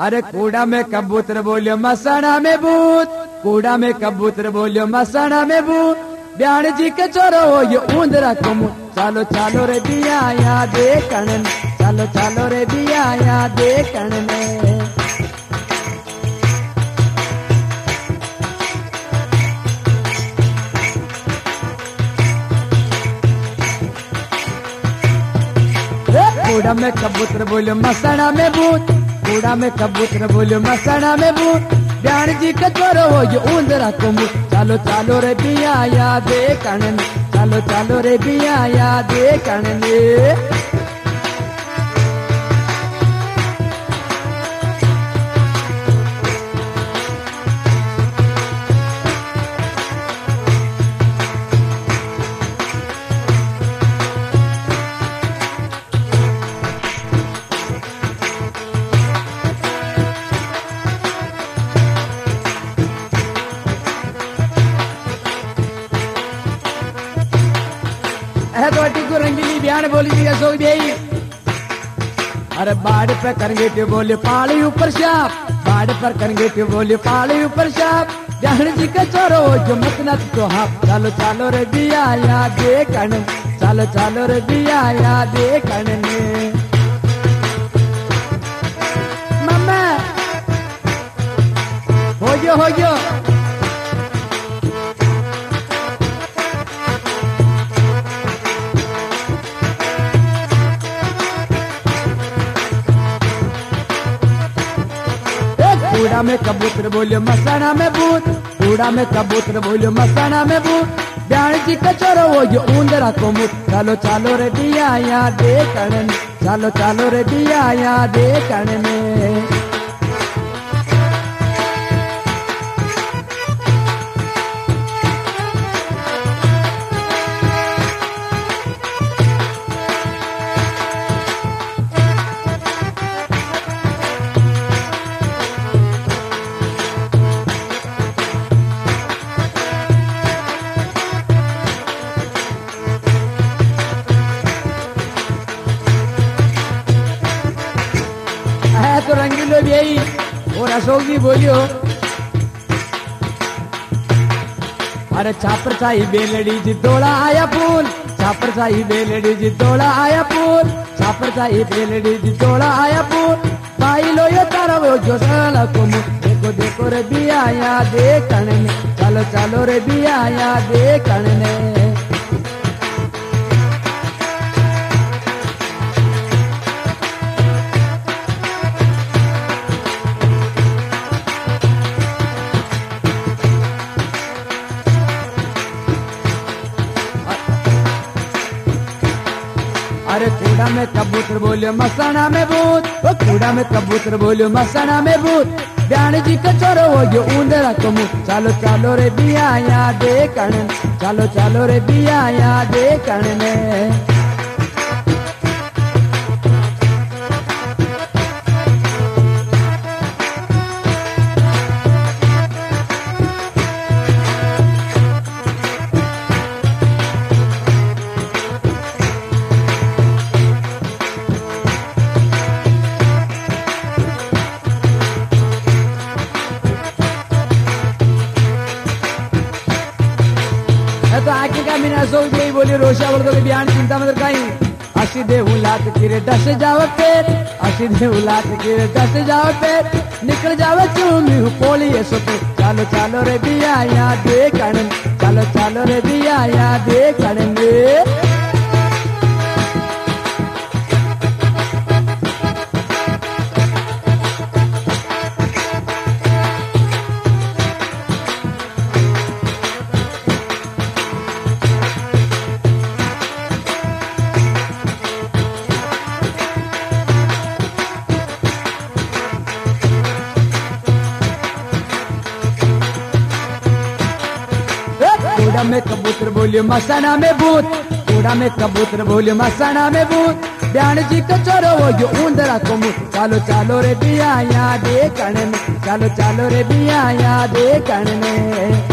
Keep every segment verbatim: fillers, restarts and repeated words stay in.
अरे कूड़ा में कबूतर बोलियो मसाना में भूत, कूड़ा में कबूतर बोलियो मसाना में भूत, ब्याण जी के चोरो हो ये ऊंदरा को मुंह। चालो चालो रे दिया या देखण, चालो चालो रे दिया या देखण में। कूड़ा में कबूतर बोलियो मसाना में भूत, कूड़ा में कबूतर बोलियो मसाना में भूत, ब्याण जी के चोरो हो ये ऊंदरा को मुंह। चालो चालो रे दिया या देखण, चालो चालो रे दिया या देखण में। को रंगीली बयान बोली जी अशोक दे। अरे बाढ़ पे करेंगे तो बोले पाली ऊपर शाप, बाढ़ पर करेंगे तो बोले पाली ऊपर शाप, बहन जी के चोरो जो मत न तो हाथ। चालो चालो रे दिया या देखण, चालो चालो रे दिया या देखण ने। मम्मा हो गयो हो गयो। कूड़ा में कबूतर बोलियो मसाना में भूत, कूड़ा में कबूतर बोलियो मसाना में भूत, ब्याण जी के चोरो हो जो ऊंदरा को मुंह। चालो चालो रे दिया या देखण, चालो चालो रे दिया या देखण में। तो रंगीलो यही और अशोक जी बोलियो। अरे छापर छाई बेलड़ी जी दौड़ा आया फूल, छापर छाई बेलड़ी जी दौड़ा आया फूल, छापर छाई बेलड़ी जी दौड़ा आया फूल, भाई लो यो तारा वो जो साला को मुंह। देखो देखो रे दिया या देखण ने, चलो चलो रे दिया या देखण ने। अरे कूड़ा में कबूतर बोलियो मसाना में भूत, वो कूड़ा में कबूतर बोलियो मसाना में भूत, ब्याण जी के चोरो हो जो ऊंदरा को मुंह। चालो चालो रे दिया या देखण, चालो चालो रे दिया या देखण में। तो आके का मीना सो गई बोली रोशा बोल तो बयान चिंता मत काई। असी दे उलात किरे डस जाव पेट, असी दे उलात किरे डस जाव पेट, निकल जाव चूमी पोली ऐसो पे। चालो चालो रे दिया या देखण, चालो चालो रे दिया या देखण में। कूड़ा में कबूतर बोलियो मसाना में भूत, कूड़ा में कबूतर बोलियो मसाना में भूत, ब्याण जी के चोरो हो जो ऊंदरा को मुंह। चालो चालो रे दिया या देखण में, चालो चालो रे दिया या देखण में।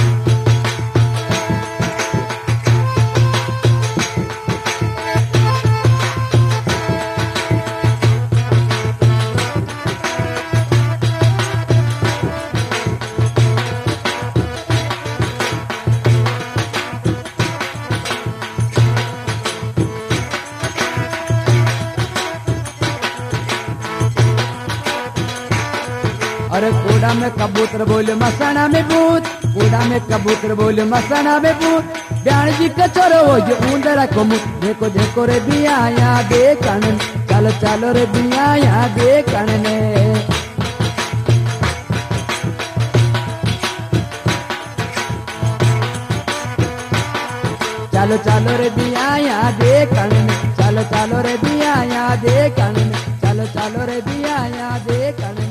अरे कूड़ा में कबूतर बोले मसाना में भूत, कूड़ा में कबूतर बोले मसाना में भूत। ब्याण जी का छोरो वो जो ऊंदरा को मुत, देखो देखो रे बिया यहाँ देखने, चलो चलो रे बिया यहाँ देखने। चलो चलो रे बिया यहाँ देखने, चलो चलो रे बिया यहाँ देखने, चलो चलो रे बिया यहाँ देखने।